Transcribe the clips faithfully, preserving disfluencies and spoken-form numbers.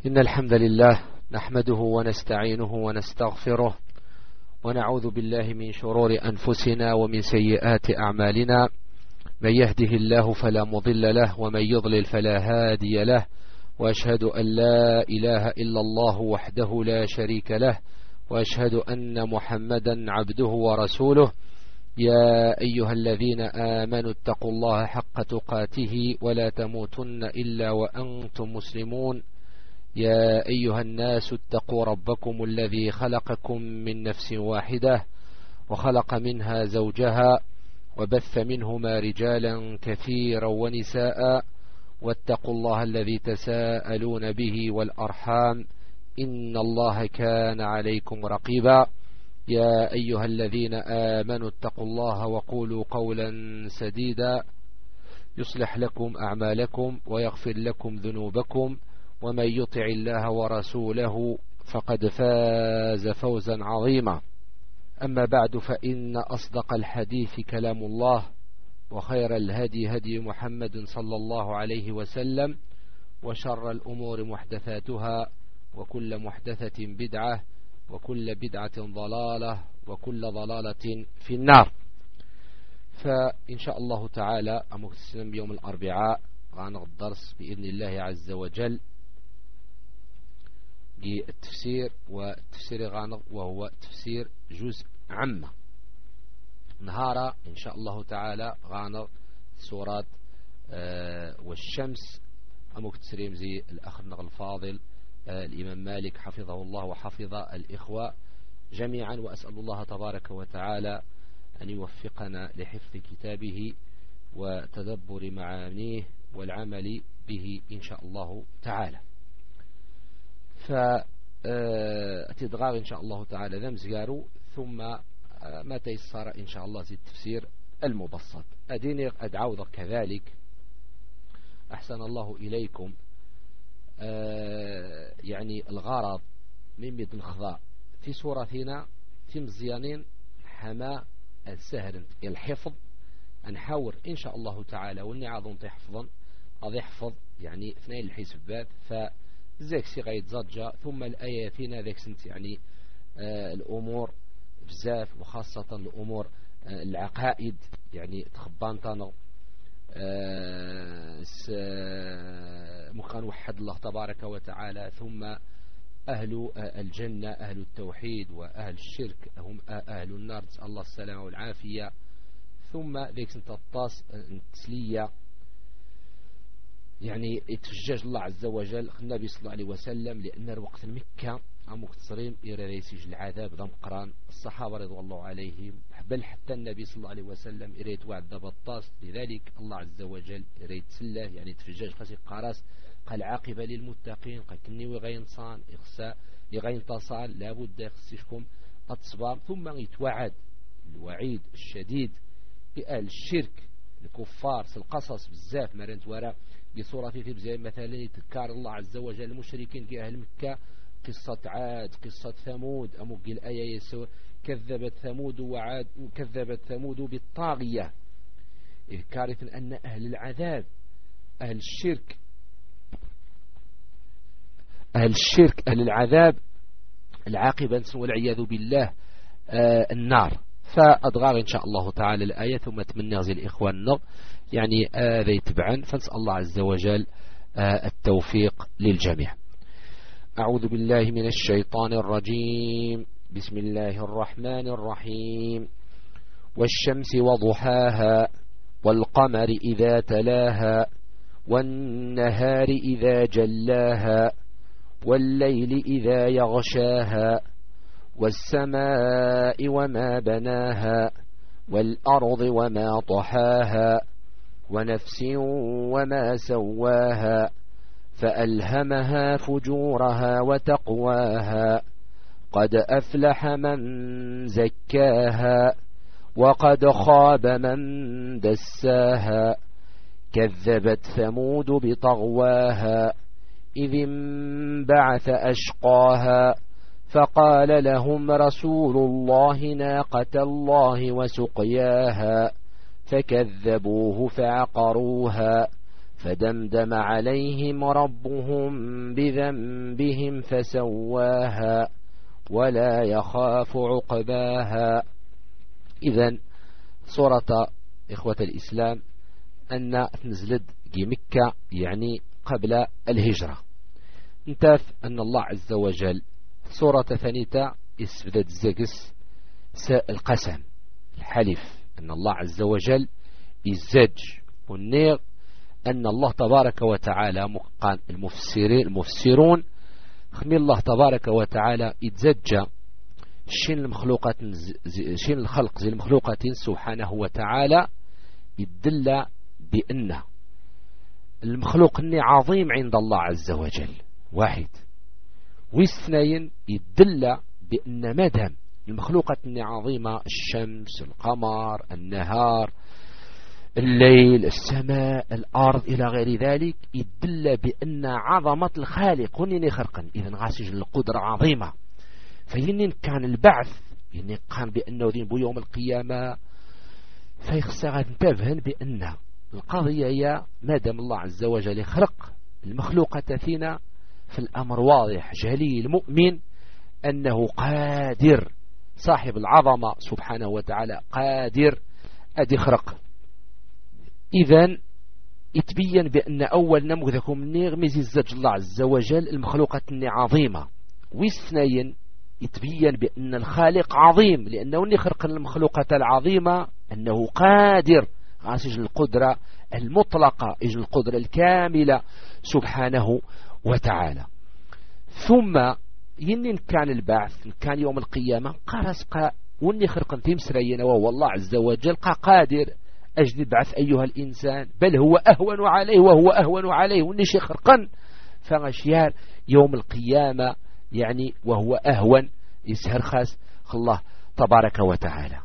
إن الحمد لله نحمده ونستعينه ونستغفره ونعوذ بالله من شرور أنفسنا ومن سيئات أعمالنا. من يهده الله فلا مضل له ومن يضلل فلا هادي له، وأشهد أن لا إله إلا الله وحده لا شريك له، وأشهد أن محمدا عبده ورسوله. يا أيها الذين آمنوا اتقوا الله حق تقاته ولا تموتن إلا وأنتم مسلمون. يا أيها الناس اتقوا ربكم الذي خلقكم من نفس واحدة وخلق منها زوجها وبث منهما رجالا كثيرا ونساء، واتقوا الله الذي تساءلون به والأرحام إن الله كان عليكم رقيبا. يا أيها الذين آمنوا اتقوا الله وقولوا قولا سديدا يصلح لكم أعمالكم ويغفر لكم ذنوبكم، ومن يطع الله ورسوله فقد فاز فوزا عظيما. أما بعد، فإن أصدق الحديث كلام الله، وخير الهدي هدي محمد صلى الله عليه وسلم، وشر الأمور محدثاتها، وكل محدثة بدعة، وكل بدعة ضلالة، وكل ضلالة في النار. فإن شاء الله تعالى أمكسنا بيوم الأربعاء غانغ الدرس بإذن الله عز وجل التفسير والتفسير غانغ، وهو تفسير جزء عامة. نهارا إن شاء الله تعالى غانغ سورة آه والشمس أمك تسريم زي الأخ النغل الفاضل آه الإمام مالك حفظه الله وحفظ الإخوة جميعا، وأسأل الله تبارك وتعالى أن يوفقنا لحفظ كتابه وتدبر معانيه والعمل به إن شاء الله تعالى. فأتدغار إن شاء الله تعالى ذم زقارو، ثم ما تيسر إن شاء الله زي التفسير المبسط. أديني أدعوذ كذلك أحسن الله إليكم يعني الغرض من مدن خضاء في سورتنا تم زيانين حما السهل الحفظ، نحاور إن شاء الله تعالى واني عظم تحفظا أضي حفظ يعني اثنين الحسبات فزيك سي غاية زجة، ثم الآياتنا ذيك سنت يعني آه الأمور بزاف، وخاصة الأمور آه العقائد يعني تخبان تانو آه مكان وحد الله تبارك وتعالى، ثم أهل آه الجنة أهل التوحيد، وأهل الشرك هم آه أهل النار، نسأل الله السلامة والعافية. ثم ذيك سنت الطاس التسلية يعني يتفجج الله عز وجل النبي صلى الله عليه وسلم، لأن الوقت المكة مختصرين إلى يسيج العذاب ذم قران الصحابة رضوان الله عليهم، بل حتى النبي صلى الله عليه وسلم إريد وعد بطاس. لذلك الله عز وجل إريد سله يعني تفجج خسي قراس قال عاقبة للمتقين، قال كني وغين صان إخساء يغين تصال لابد يخسيشكم التصبار. ثم يتوعد الوعيد الشديد بأهل الشرك الكفار في القصص بزاف مرنت وراء بصورة في زي مثلا يتذكر الله عز وجل المشركين في أهل مكة، قصة عاد قصة ثمود أمق الآية يسوع كذبت ثمود وعاد وكذبت ثمود بالطاغية، إذ كارث أن أهل العذاب أهل الشرك أهل الشرك أهل العذاب العاقبة والعياذ بالله آه النار. فأضغار إن شاء الله تعالى الآية، ثم تمنى غزي الإخوان النغ يعني هذا آه يتبعا، فنسأل الله عز وجل آه التوفيق للجميع. أعوذ بالله من الشيطان الرجيم، بسم الله الرحمن الرحيم. والشمس وضحاها والقمر إذا تلاها والنهار إذا جلاها والليل إذا يغشاها والسماء وما بناها والأرض وما طحاها ونفس وما سواها فألهمها فجورها وتقواها قد أفلح من زكاها وقد خاب من دساها كذبت ثمود بطغواها إذ انبعث أشقاها فقال لهم رسول الله ناقة الله وسقياها فكذبوه فعقروها فدمدم عليهم ربهم بذنبهم فسواها ولا يخاف عقباها. إذن سورة إخوة الإسلام أن نزلت مكة يعني قبل الهجرة. انتف أن الله عز وجل سورة ثانية اسفدت الزقس القسم الحلف أن الله عز وجل الزج والنير أن الله تبارك وتعالى مقان المفسرين المفسرون خمي الله تبارك وتعالى يتزجى شين المخلوقات شين الخلق زي المخلوقات سبحانه وتعالى يدل بأن المخلوق اني عظيم عند الله عز وجل واحد، واثنين يدل بأن مدام المخلوقات اني عظيمة الشمس القمر النهار الليل السماء الأرض إلى غير ذلك يدل بأن عظمة الخالق ونني خرقا إذن غاسج القدرة عظيمة. فينين كان البعث يعني كان بأنه ذين بو يوم القيامة فيخسر انتبهن بأن القضية هي مادام الله عز وجل يخلق المخلوقة فينا في الأمر واضح جلي المؤمن أنه قادر صاحب العظمة سبحانه وتعالى قادر أدي خرق. إذن يتبين بأن أول نموذكم النير مزيزج الله عز وجل المخلوقة عظيمة، واثنين يتبين بأن الخالق عظيم لأنه نخرق المخلوقة العظيمة أنه قادر غاسج القدرة المطلقة إجل القدرة الكاملة سبحانه وتعالى. ثم ينين كان البعث كان يوم القيامة قارس قا وني خرق تيمسرين وهو الله عز وجل قا قادر أجل بعث أيها الإنسان بل هو أهون عليه وهو أهون عليه ونشي خرقا فغشيار يوم القيامة يعني وهو أهون يسهر خاص الله تبارك وتعالى.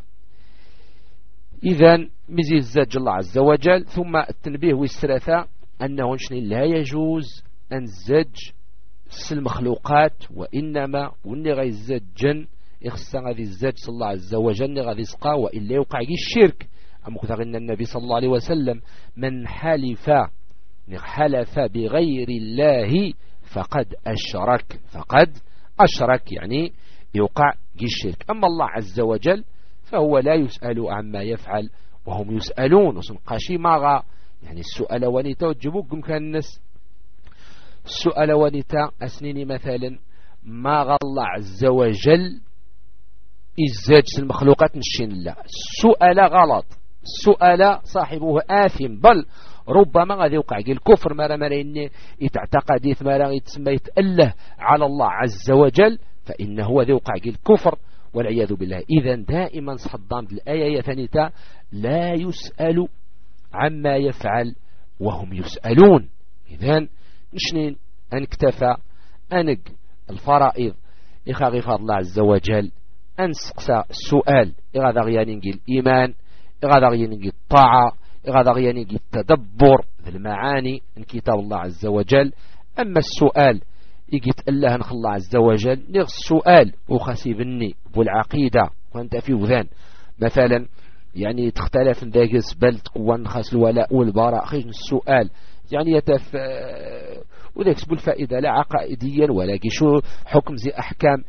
إذن مزيد زج الله عز وجل. ثم التنبيه والثلاثة أنه لا يجوز أن زج المخلوقات وإنما وني غي زجن يخصى غادي الزج صلى الله عز وجل غادي يسقى وإلا يوقع الشرك. أمكثر أن النبي صلى الله عليه وسلم من حلف حلف بغير الله فقد أشرك فقد أشرك يعني يوقع الشرك. أما الله عز وجل فهو لا يسأل عما يفعل وهم يسألون وسنقاشي ماغا يعني السؤال ونيتا وتجيبوكم كان الناس السؤال ونيتا أسنيني مثلا ماغا الله عز وجل إزاج المخلوقات نشين الله السؤال غلط السؤال صاحبه آثم بل ربما غادي يوقع الكفر مرة مرة إني يتعتقد مرة يتسمى يتأله على الله عز وجل فإنه ذي يوقع الكفر والعياذ بالله. إذن دائما صدام الآية ثانية لا يسأل عما يفعل وهم يسألون. إذن نشنين أنكتفى أنق الفرائض إخاغي فضل الله عز وجل أنسقسى السؤال إغاذا غيانين الإيمان إغاذا غيانين الطاعة إغاذا غيانين التدبر في المعاني من كتاب الله عز وجل. أما السؤال يجيت الله نخ الله عز وجل نغس السؤال وخسيبني بالعقيدة وانت في وذان مثلا يعني تختلف ذاكس بل تقوان خاص الولاء والبراء خيج السؤال يعني يتف وذاكس بالفائدة لا عقائديا ولكن شو حكم زي أحكام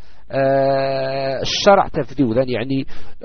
آه الشرع تفدي وذان يعني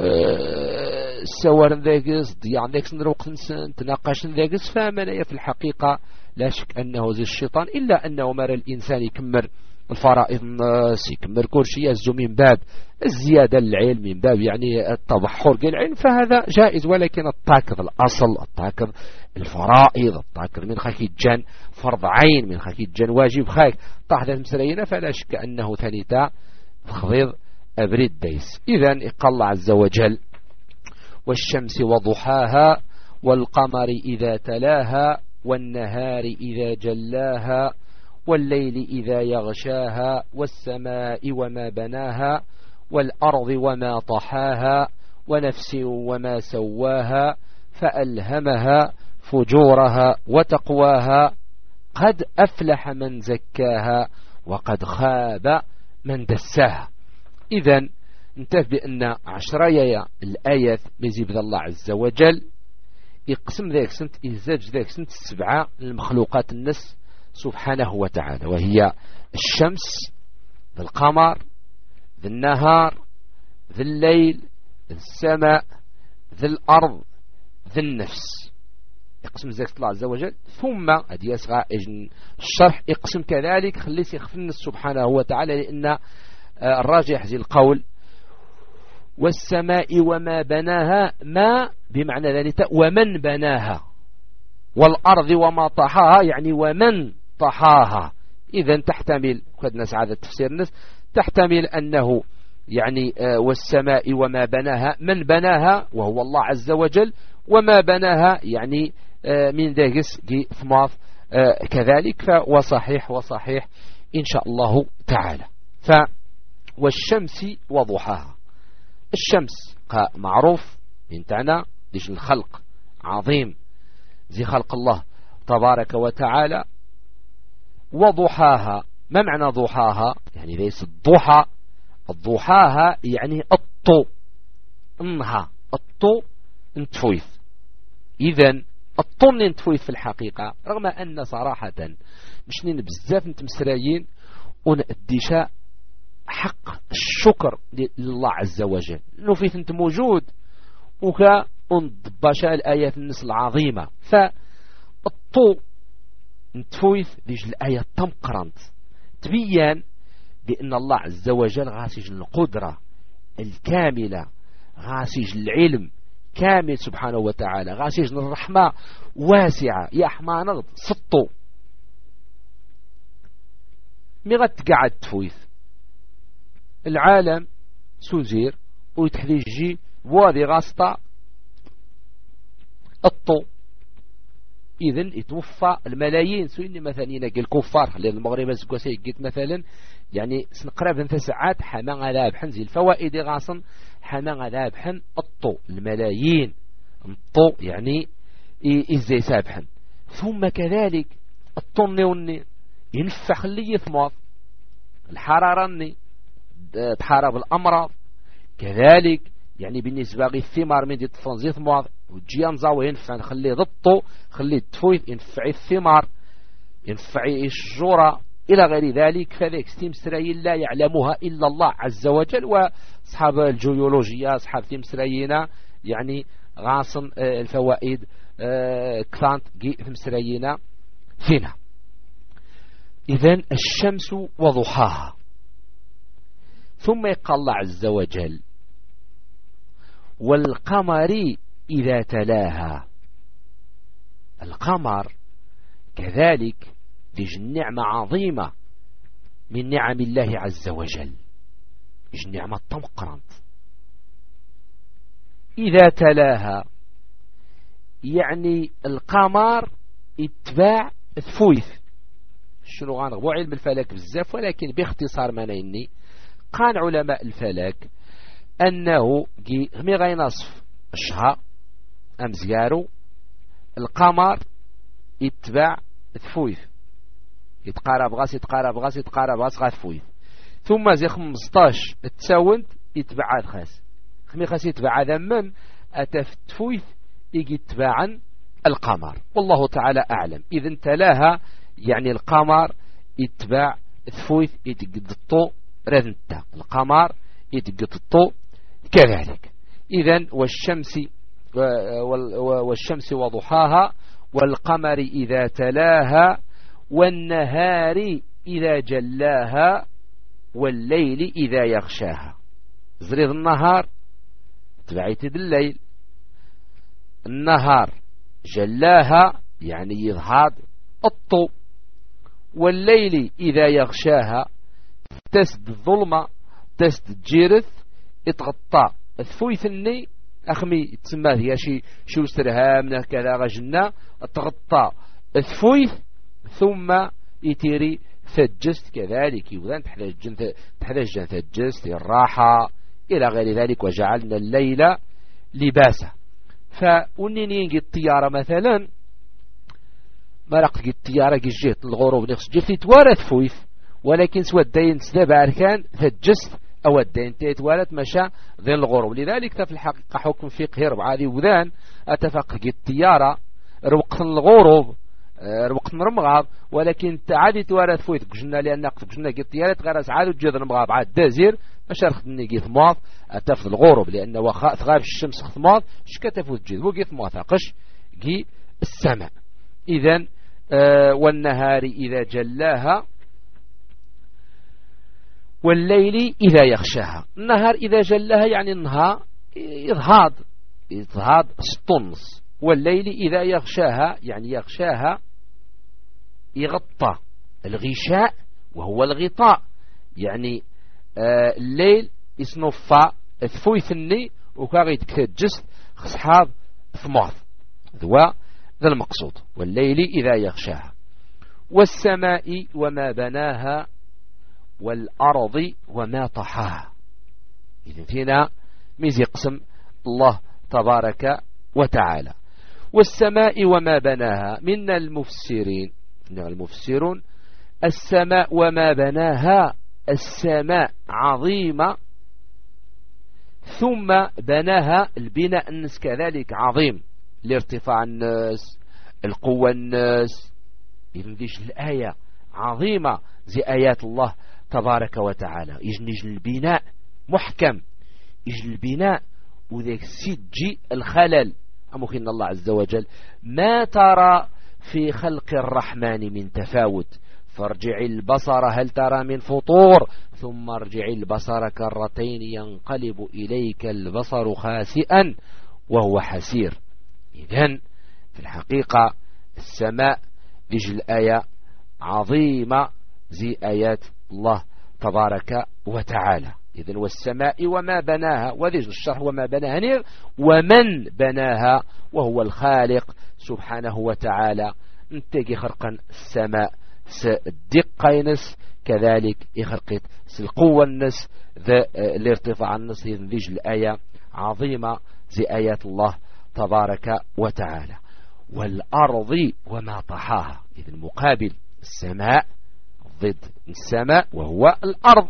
آه سوار ذاكس ضياع ذاكس نروق تناقش ذاكس فمن في الحقيقة لا شك أنه زي الشيطان إلا أنه مر الإنسان يكمر الفرائض الناس يكمر كل شيء يزو من باب الزيادة العلم من باب يعني التبحر العلم فهذا جائز. ولكن التاكد الأصل التاكد الفرائض التاكد من خاكي الجن فرض عين من خاكي الجن واجب خاك تحدث مسرينا فلا شك أنه ثانيتا خضيض أبريد ديس. إذن قال الله عز وجل والشمس وضحاها والقمر إذا تلاها والنهار إذا جلاها والليل إذا يغشاها والسماء وما بناها والأرض وما طحاها ونفس وما سواها فألهمها فجورها وتقواها قد أفلح من زكاها وقد خاب من دساها. إذن انتبه بأن عشرية الآيات بزيب الله عز وجل يقسم ذاك سنت إزاج ذاك سنت السبعة المخلوقات النس سبحانه وتعالى، وهي الشمس، القمر، ذي النهار، ذي الليل، ذي السماء، ذي الأرض، ذي النفس. يقسم ذاك الله عز وجل. ثم هذه يسغى الشرح يقسم كذلك خليس يخفن سبحانه وتعالى، لأن الراجح زي القول والسماء وما بناها، ما بمعنى ذلك ومن بناها، والأرض وما طحاها يعني ومن طحاها. إذن تحتمل قد نسعى تفسير الناس تحتمل أنه يعني والسماء وما بناها من بناها وهو الله عز وجل، وما بناها يعني من داقس دي ثماث كذلك. فوصحيح وصحيح إن شاء الله تعالى. ف والشمس وضحاها. الشمس معروف انتعنا ليش الخلق عظيم زي خلق الله تبارك وتعالى. وضحاها، ما معنى ضحاها؟ يعني ليس الضحى، الضحاها يعني الطو انها الطو انتفويث. إذن الطو انتفويث في الحقيقة، رغم أن صراحة مش نين بزاف نتمسرايين ونأديشا حق الشكر لله عز وجل انه فيه انت موجود وكا انضباشا الآيات النس العظيمة. فالطو نتفويث ديج الآية تمقرنت تبين بأن الله عز وجل غاسج القدرة الكاملة، غاسج العلم كامل سبحانه وتعالى، غاسج الرحمة واسعة. يا حما نغض سطو مغت قاعد تفويث العالم سوزير ويتحدي جي بوادي غاسطة الطو. إذن يتوفى الملايين سويني مثلا ينقل الكفار لأن المغرب سكوسي قلت مثلا يعني سنقرب ثلاث ساعات حما غلابحن زي الفوائد غاصن حما غلابحن الطو الملايين الطو يعني إزاي سابحن. ثم كذلك الطني ينفع خليه ثمار الحرارة تحارب الأمراض كذلك. يعني بالنسبة للثمار من دي تفنزي ثمار وجيان زاوي ينفع نخليه ضبطه خليه تفويث ينفع الثمار ينفع الشجرة إلى غير ذلك. فذلك ستيمسرايين لا يعلمها إلا الله عز وجل، وأصحاب الجيولوجيا أصحاب تيمسرايين يعني غاصن الفوائد كثانت تيمسرايين فينا. إذن الشمس وضحاها. ثم يقال الله عز وجل والقمر إذا تلاها. القمر كذلك تجي نعمة عظيمة من نعم الله عز وجل، تجي نعمة تمقرنت. إذا تلاها يعني القمر اتباع ثفويث. شنو غنغبو علم الفلك بزاف، ولكن باختصار ما نيني قال علماء الفلك أنه مي غينصف الشهر أمزيارو القمر يتبع ثفويث يتقارب غاس يتقارب غاس يتقارب غاس غاس ثفويث. ثم زي خمسطاش التساوند يتبع هذا خاس خمي خاس يتبع هذا من أتف تفويث يجي تباعا القمر، والله تعالى أعلم. إذن تلاها يعني القمر يتبع ثفويث يتقد الطو رذنتا القمر يتقد الطو كذلك. إذن والشمس والشمس وضحاها والقمر إذا تلاها والنهار إذا جلاها والليل إذا يغشاها. زريض النهار تبعيت الليل، النهار جلاها يعني يظهر الطو، والليل إذا يغشاها تسد الظلمة تسد الجيرث يتغطى الثويثني أخمي تسمى هي شي شو استرهامنا كذا غجنا تغطى الثويث ثم يتيري ثجست كذلك يوذن تحتاج ثجست الراحة إلى غير ذلك. وجعلنا الليل لباسا. فأنني ينجي الطيارة مثلا مرق الطيارة جيت الغروب نفس جيت توارث فويث، ولكن سوى الدين سداب أركان ثجست أو الدين تيتوالت مشى ذي الغروب. لذلك في الحقيقة حكم فقهي ربعة ذي وذان أتفقه التيارة روقت الغروب روقت نرمغاب، ولكن تعادي توارث فويت قجنا لأن قجنا قلت التيارة غرس عادو تجد نرمغاب عاد دازير مش رخدني قيث مواط أتفض الغروب، لأن وخاء ثغاب الشمس خثماط شكتفوت جيد وقيث مواثقش قي السماء. إذن آه والنهار إذا جلاها والليل إذا يغشاها. النهار إذا جلاها يعني النهار إضهاد إضهاد سطنس، والليل إذا يغشاها يعني يغشاها يغطى الغشاء وهو الغطاء، يعني آه الليل يصنفى ثفوي ثني وكاغيت كتجس خصحاب ثماث ذوا ذا المقصود. والليل إذا يغشاها والسماء وما بناها والأرض وما طحاها. إذن فينا ميز يقسم الله تبارك وتعالى. والسماء وما بناها من المفسرين المفسرون السماء وما بناها، السماء عظيمة ثم بناها البناء الناس كذلك عظيم لارتفاع الناس القوة الناس. إذن ديش الآية عظيمة زي آيات الله تبارك وتعالى. يجنج البناء محكم يجن البناء وذيك سجي الخلل. أمكن الله عز وجل ما ترى في خلق الرحمن من تفاوت فارجع البصر هل ترى من فطور ثم ارجع البصر كرتين ينقلب إليك البصر خاسئا وهو حسير. إذن في الحقيقة السماء لجل الآية عظيمة زي آيات الله تبارك وتعالى. إذن والسماء وما بناها وذيج الشرح وما بناها نير ومن بناها وهو الخالق سبحانه وتعالى. انتقي خرقا السماء الدقة ينس كذلك يخرقت القوة النس ذا الارتفاع النس. إذن ذيج الآية عظيمة زي آيات الله تبارك وتعالى. والأرض وما طحاها. إذن مقابل السماء ضد السماء وهو الأرض.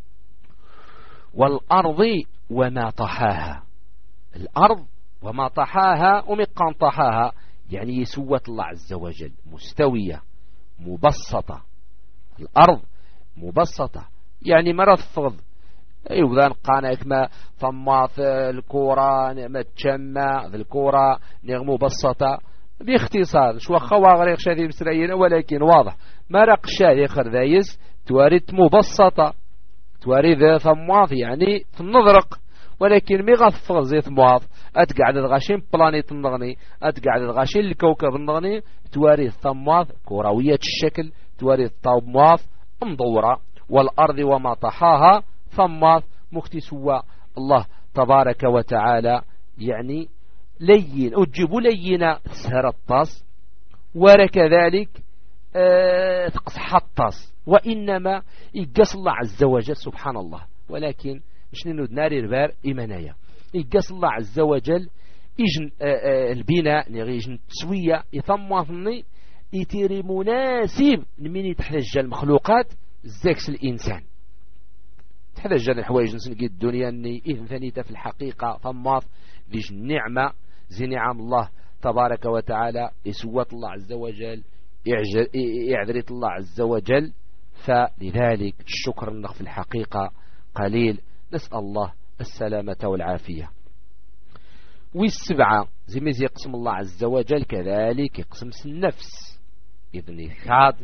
والأرض وما طحاها. الأرض وما طحاها ومقام طحاها يعني يسوة الله عز وجل مستوية مبسطة. الأرض مبسطة يعني مرفض أيوة قانا كما فماث الكورة ما تشمع الكورة مبسطة باختصار شو خواغريق شادي مسريين، ولكن واضح ما رق شادي خردايز توارد مبسطة توارد ثماث يعني تنظرق، ولكن مي غفغ زي ثماث أتقعد الغاشين بلانيت النغني أتقعد الغاشين الكوكب النغني توارد ثماث كروية الشكل توارد ثماث مدورة. والأرض وما طحاها ثماث مختسوا الله تبارك وتعالى يعني لين أجيبوا لينا سهر الطاس وكذلك أه تقصح الطاس وإنما يقص الله عز وجل سبحان الله. ولكن مش نود ناري البار إيمانية يقص الله عز وجل يجن أه أه البناء يجن تسوية يثمثني يتيري مناسب من يتحتاج المخلوقات زكس الإنسان تحتاج الحوايج نسنقي الدنيا أني إذن ثانية في الحقيقة ثماث ليش النعمة زي نعم الله تبارك وتعالى يسوات الله عز وجل يعذرت الله عز وجل. فلذلك الشكر النخ في الحقيقة قليل. نسأل الله السلامة والعافية. والسبعة زي ما يقسم الله عز وجل كذلك يقسم النفس. إذن يخاض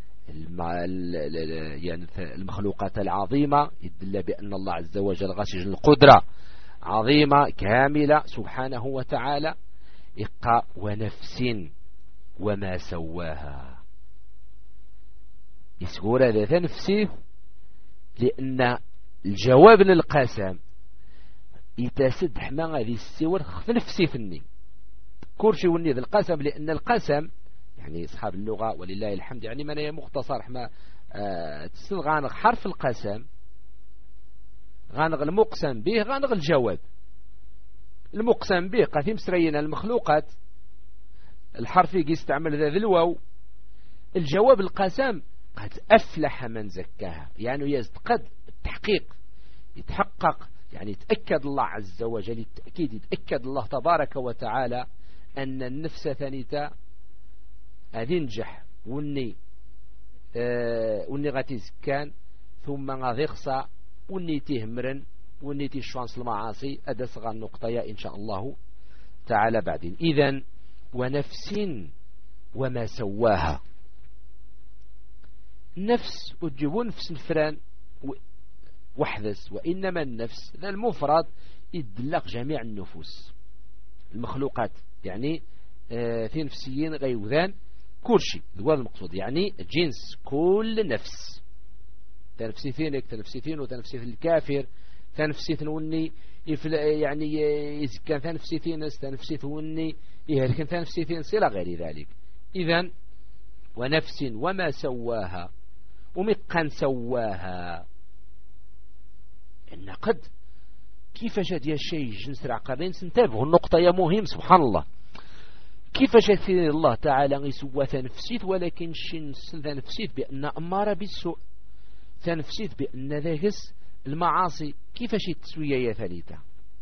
يعني المخلوقات العظيمة يدل بأن الله عز وجل غشج القدرة عظيمة كاملة سبحانه وتعالى. إقاء ونفس وما سواها يسهور ذات نفسه لأن الجواب للقسم يتسد حما هذه السور خف نفسي فني كورشي وني ذا القسم، لأن القسم يعني أصحاب اللغة ولله الحمد يعني من هي مختصر حما آه تسن غانغ حرف القسم غانغ المقسم به غانغ الجواب. المقسم به قاثم سرينا المخلوقات الحرف يستعمل ذا الواو. الجواب القسم قد أفلح من زكاها يعني يزد قد التحقيق يتحقق، يعني يتأكد الله عز وجل، التأكيد يتأكد الله تبارك وتعالى أن النفس ثانيتا غادي ينجح وني آه وني غادي يزكان ثم غادي يخصى وني تهمرن وني تيشوانس المعاصي. هذا صغار النقطة يا إن شاء الله تعالى بعدين. إذن ونفس وما سواها، نفس وتجيبون نفس الفران وحدث، وإنما النفس ذا المفرد يدلق جميع النفوس المخلوقات، يعني آه في نفسيين غيوذان كل شيء، هذا المقصود، يعني جنس كل نفس، تنفسي فينك تنفسي فينو تنفسي في الكافر تنفسي ثنوني يعني إذا كان تنفسي في ناس تنفسي ثوني يهلكن تنفسي في ناس إلى غير ذلك. إذن ونفس وما سواها ومقا سواها، إن قد كيف جاد يا شيء جنس العقارين سنتابه النقطة يا مهم سبحان الله. كيف جاد الله تعالى يسوى تنفسيت ولكن شنس تنفسيت بأن أمارة بالسوء، تنفسيت بأن ذاكس المعاصي، كيف شيء تسوية يا ثالثة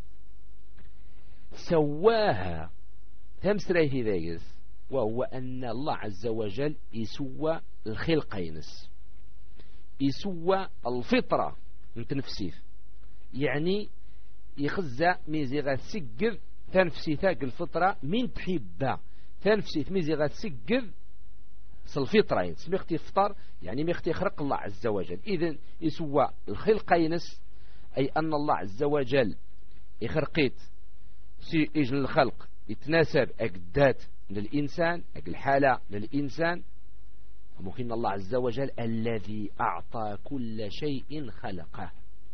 سواها تمسريه ذاكس، وهو أن الله عز وجل يسوى الخلقينس، يسوى الفطرة من تنفسيت، يعني يخزى ميزيغا سجر تنفسي ثاق الفطرة من تحبها تنفسي ميزيغا سجر الفطرة سميختي فطر يعني ميختي يخرق الله عز وجل. إذن يسوى الخلقينس، أي أن الله عز وجل يخرقيت سي إجل الخلق يتناسب أقدات للإنسان أقل حالة للإنسان. ممكن الله عز وجل الذي أعطى كل شيء خلقه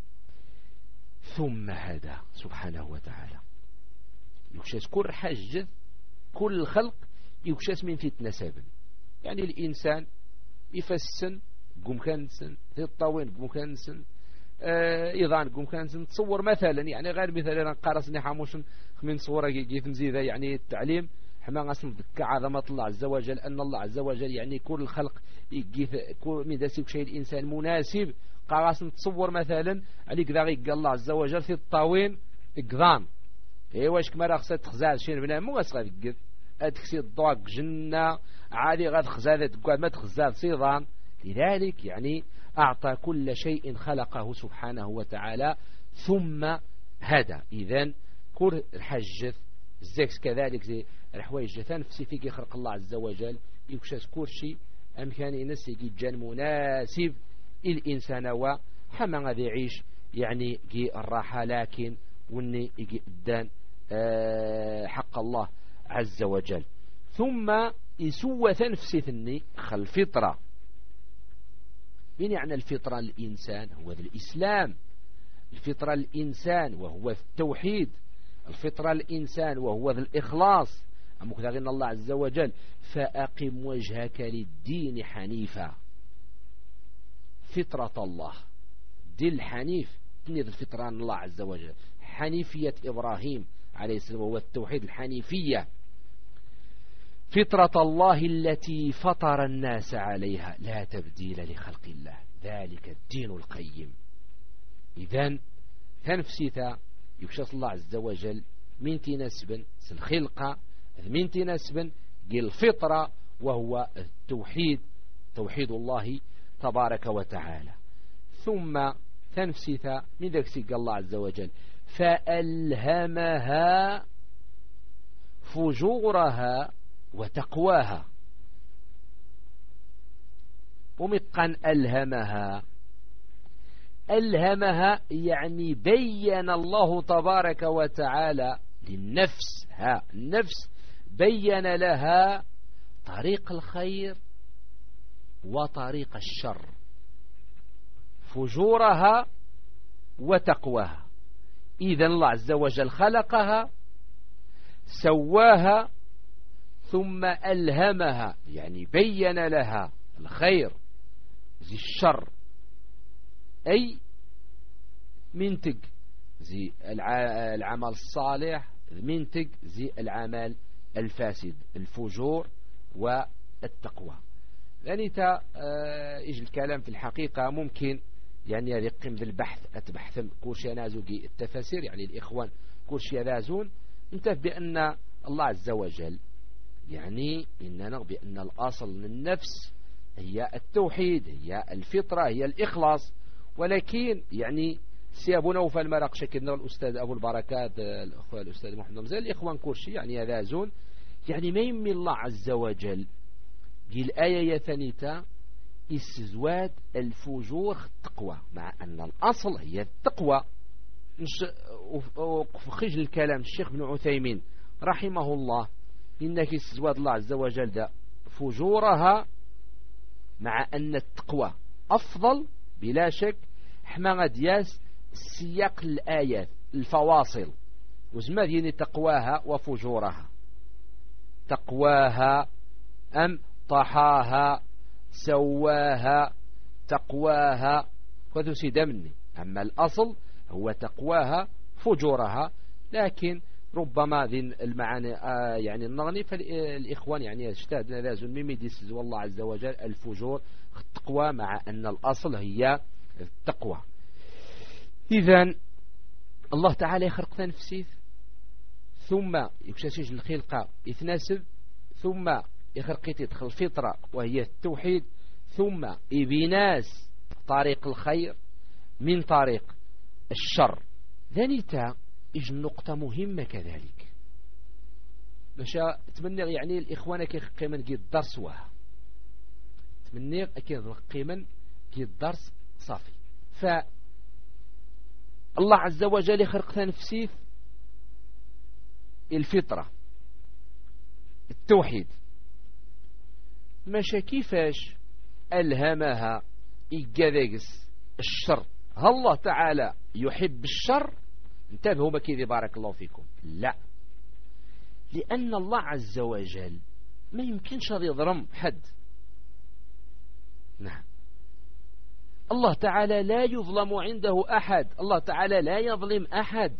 ثم هدى سبحانه وتعالى، يكشاس كل حاجة كل الخلق يكشاس من في تناسب، يعني الإنسان يفسن قم كانسن في الطاوين قم كانسن إيضان قم كانسن. تصور مثلا يعني غير مثلا قارسني حاموش من صورة جيت مزيدة، يعني التعليم حما غاسم ذكى عظمة الله عز وجل، أن الله عز وجل يعني كل الخلق يجيث كل من داسيك شيء الإنسان مناسب. قاسم تصور مثلا عليك ذا قال الله عز وجل في الطاوين قضان إيه واش كما راه خصها تخزال شي بنا مو غاسغا تقد تكسي الضوء جنة عادي غاد خزال تقعد ما تخزال صيدان. لذلك يعني أعطى كل شيء خلقه سبحانه وتعالى ثم هدى. إذن كل الحجث الزكس كذلك زي الحوايج جثان في فيك يخلق الله عز وجل يكشاس كل شيء أمكان ينسي جان مناسب الإنسان وحما غادي يعيش يعني جي الراحة، لكن وني يجي الدان أه حق الله عز وجل. ثم يسوى تنفسي ثني خل الفطرة، من يعني الفطرة الإنسان هو ذا الإسلام، الفطرة الإنسان وهو التوحيد، الفطرة الإنسان وهو ذا الإخلاص. أمك ذاقين الله عز وجل فأقم وجهك للدين حنيفا، فطرة الله دي الحنيف تنيذ الفطرة عن الله عز وجل، حنيفية إبراهيم عليه السلام وهو التوحيد الحنيفية، فطرة الله التي فطر الناس عليها لا تبديل لخلق الله ذلك الدين القيم. إذن تنفسيتا يكشف الله عز وجل من تناسبا الخلقة من تناسبا الفطرة وهو التوحيد، توحيد الله تبارك وتعالى. ثم تنفسيتا من ذلك سيق الله عز وجل فألهمها فجورها وتقواها. ومقا ألهمها، ألهمها يعني بين الله تبارك وتعالى للنفس، ها النفس بين لها طريق الخير وطريق الشر، فجورها وتقواها. إذن الله عز وجل خلقها سواها ثم ألهمها يعني بين لها الخير زي الشر، أي منتج زي العمل الصالح، منتج زي العمل الفاسد، الفجور والتقوى. يعني تا يجي الكلام في الحقيقة ممكن يعني يقيم بالبحث أتبحث كورشي نازوكي التفاسير يعني الإخوان كورشي يذازون انت بأن الله عز وجل يعني إننا بأن الأصل من النفس هي التوحيد، هي الفطرة، هي الإخلاص. ولكن يعني سي أبو نوفل المرق شكلنا الأستاذ أبو البركات الأخوة الأستاذ محمد مزال الإخوان كورشي يعني يذازون يعني ما يمي الله عز وجل دي الآية يثنيتا استزواد الفجور التقوى، مع أن الأصل هي التقوى. وخرج الكلام الشيخ بن عثيمين رحمه الله إنك استزواد الله عز وجل ده فجورها، مع أن التقوى أفضل بلا شك. حما غدياس سياق الآيات الفواصل وزما ديني تقواها وفجورها، تقواها أم طحاها سواها تقواها خذوا سيدا مني. أما الأصل هو تقواها فجورها، لكن ربما ذي المعاني آه يعني النغني فالإخوان يعني اجتهد لازم ميميديس والله عز وجل الفجور التقوى، مع أن الأصل هي التقوى. إذن الله تعالى يخرق نفسه ثم يكشاشيج الخلقة يتناسب، ثم يخرق تدخل الفطرة وهي التوحيد، ثم يبيناس طريق الخير من طريق الشر. ذانيتا إج نقطة مهمة كذلك مشا تمنى يعني الإخوان كي قيمن كي الدرس وها تمنى كي قيمن كي الدرس صافي. فالله عز وجل يخرق نفسيه الفطرة التوحيد، مشا كيفاش ألهمها إيجادكس الشر. هل الله تعالى يحب الشر؟ انتبهوا بكذي بارك الله فيكم. لا، لأن الله عز وجل ما يمكنش يظلم حد. نعم، الله تعالى لا يظلم عنده أحد، الله تعالى لا يظلم أحد.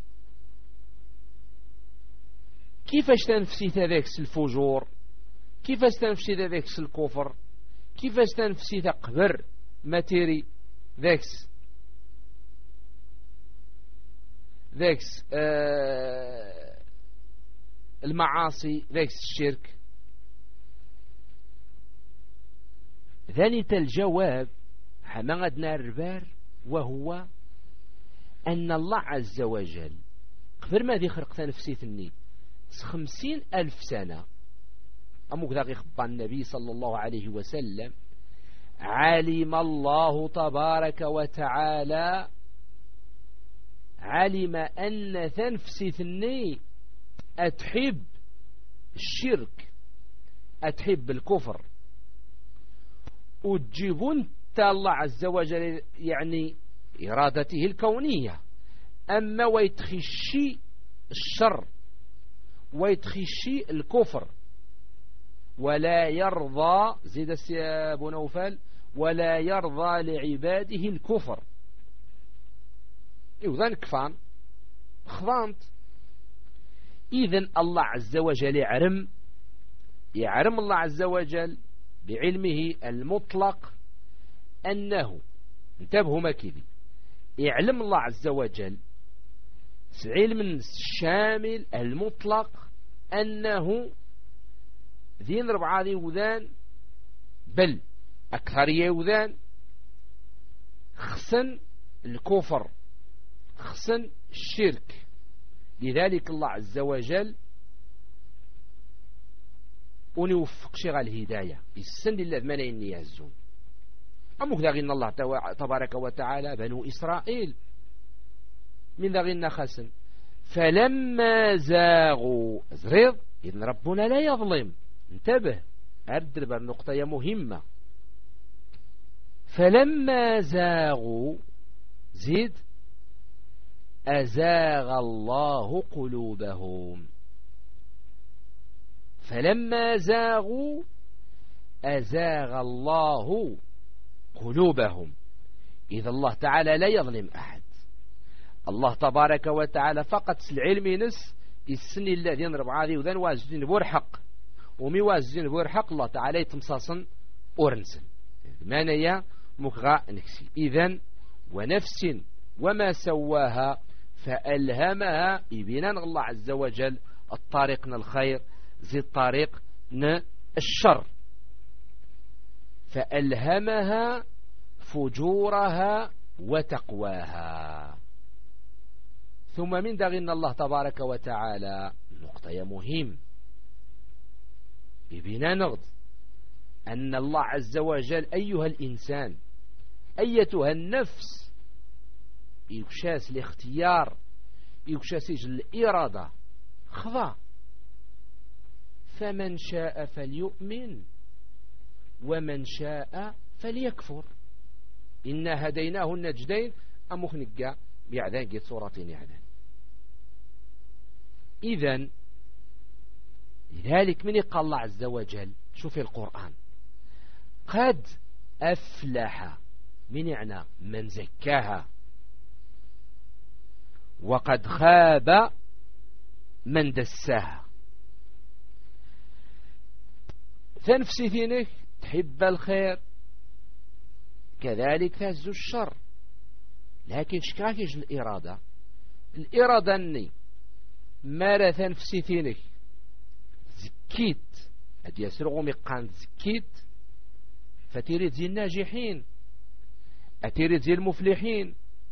كيفاش تنفسي ذاك الفجور؟ كيفاش تنفسي ذاك الكفر؟ كيفاش تنفسي تقبر ما تيري ذاك ذاك آه المعاصي ذاك الشرك؟ ذانيت الجواب حمغدنا الربار، وهو أن الله عز وجل قبل ما ذي خرق نفسي ثني خمسين ألف سنة أمك ذاك خبى النبي صلى الله عليه وسلم علم الله تبارك وتعالى علم أن تنفسي ثني أتحب الشرك أتحب الكفر، وتجيبون الله عز وجل يعني إرادته الكونية. أما ويتخشي الشر ويتخشي الكفر ولا يرضى، زيد أبو نوفل، ولا يرضى لعباده الكفر. إذن كفان خضانت. إذن الله عز وجل يعرم يعرم الله عز وجل بعلمه المطلق أنه، انتبهوا ما كذي، يعلم الله عز وجل علم الشامل المطلق أنه ذين ربعة ذي وذان، بل أكثر يوذان خصن الكفر خصن الشرك. لذلك الله عز وجل ونوفق شغل الهداية السن لله من ينيازون. أمك ذاغين الله تبارك وتعالى بنو إسرائيل من ذاغين خسن فلما زاغوا زريض. إذن ربنا لا يظلم، انتبه أردب النقطة مهمة. فلما زاغوا زيد أزاغ الله قلوبهم. فلما زاغوا أزاغ الله قلوبهم. إذا الله تعالى لا يظلم أحد. الله تبارك وتعالى فقط العلم نس السن الذين ربعا ذي وذن وازدين بورحق ومي وازدين بورحق الله تعالى يتمصاصن أورنسن مانيا مكغا نكسي. إذن ونفس وما سواها فألهمها يبينان الله عز وجل الطريق الخير زي الطريق الشر، فألهمها فجورها وتقواها. ثم من دغن الله تبارك وتعالى نقطة مهم ببنا نغض أن الله عز وجل أيها الإنسان أيتها النفس يكشاس الاختيار يكشاس الإرادة خضع، فمن شاء فليؤمن ومن شاء فليكفر إنا هديناه النجدين أمخ نقا بيعذان قد صورة يعذان. إذن لذلك من يقال الله عز وجل شوف القرآن قد أفلح من يعني من زكاها وقد خاب من دساها. تنفسي ثينك تحب الخير كذلك تهز الشر، لكن شكاكيش الإرادة الإرادة أني مارا تنفسي ثينك زكيت هدي يسرغو مقان زكيت فتريد زي الناجحين أتريد زي المفلحين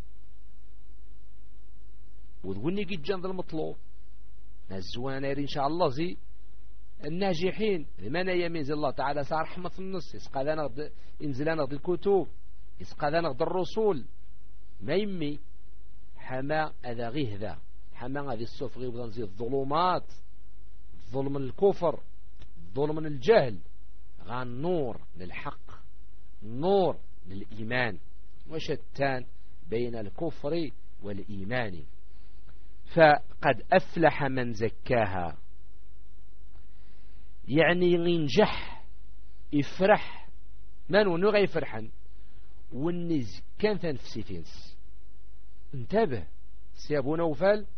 وذوني قد جنظ المطلوب نزوانا إن شاء الله زي الناجحين. لمن يميز الله تعالى صار رحمة في النص يسقى إنزل نغض الكتب يسقى نغض الرسول ما يمي حما أذا غيه ذا حما هذه السفغي وذنزي الظلمات الظلم من الكفر الظلم من الجهل غان نور للحق نور للإيمان وشتان بين الكفر والإيمان. فقد أفلح من زكاها يعني ينجح يفرح من ونغى يفرحا والنز كان تنفسي تنس. انتبه سيابونا وفال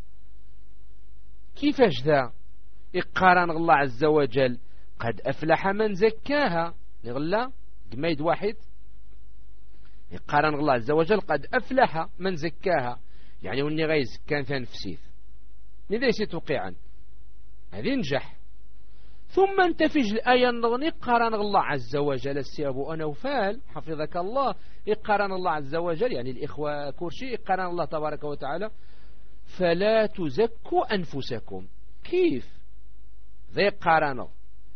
كيفاش ذا يقارن الله عز وجل قد أفلح من زكاها يغلا قميد واحد يقارن الله عز وجل قد أفلح من زكاها يعني وني غيز كان تنفسيت لذا ستوقعا هذه نجح. ثم انت في الآية النغني قارن الله عز وجل السيابو أنا وفال حفظك الله يقارن الله عز وجل يعني الإخوة كورشي يقارن الله تبارك وتعالى فلا تزكوا أنفسكم. كيف ذي قارن